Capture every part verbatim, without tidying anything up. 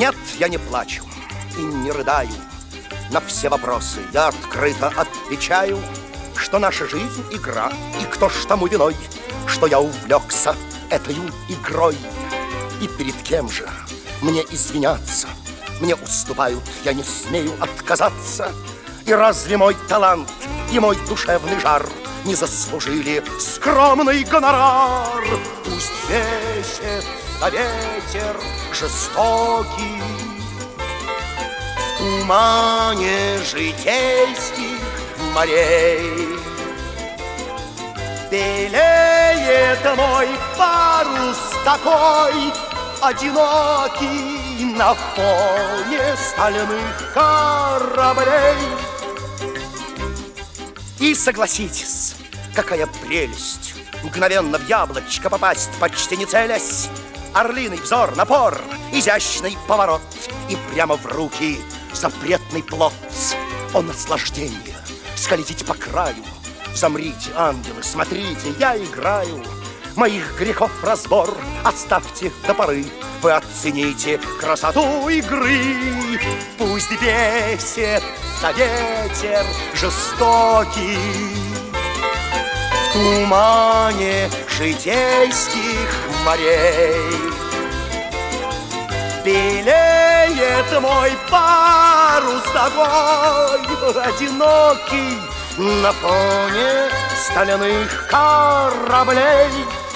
Нет, я не плачу и не рыдаю. На все вопросы я открыто отвечаю, что наша жизнь — игра, и кто ж тому виной, что я увлекся этой игрой. И перед кем же мне извиняться? Мне уступают, я не смею отказаться. И разве мой талант и мой душевный жар не заслужили скромный гонорар? Пусть весится ветер жестокий в тумане житейских морей. Белеет мой парус такой одинокий на фоне стальных кораблей. И согласитесь, какая прелесть мгновенно в яблочко попасть, почти не целясь. Орлиный взор, напор, изящный поворот, и прямо в руки запретный плод. О, наслаждение скользить по краю! Замрите, ангелы, смотрите, я играю. Моих грехов разбор оставьте до поры. Вы оцените красоту игры. Пусть бесится ветер жестокий в тумане житейских морей. Белеет мой парус такой одинокий на фоне стальных кораблей.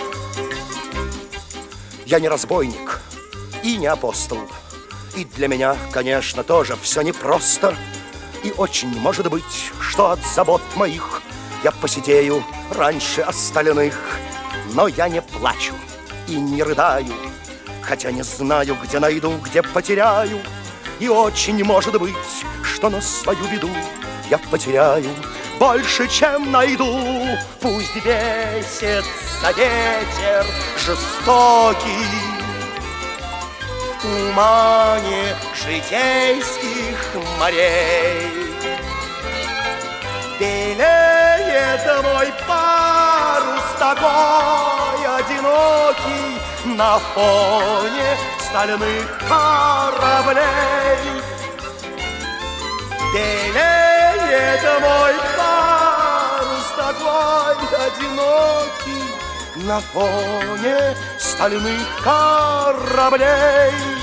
Я не разбойник и не апостол, и для меня, конечно, тоже все непросто. И очень может быть, что от забот моих я посидею раньше остальных. Но я не плачу и не рыдаю, хотя не знаю, где найду, где потеряю. И очень может быть, что на свою беду я потеряю больше, чем найду. Пусть бесится ветер жестокий в тумане житейских морей. Белеет мой парус такой одинокий на фоне стальных кораблей. Белеет мой парус такой одинокий на фоне стальных кораблей.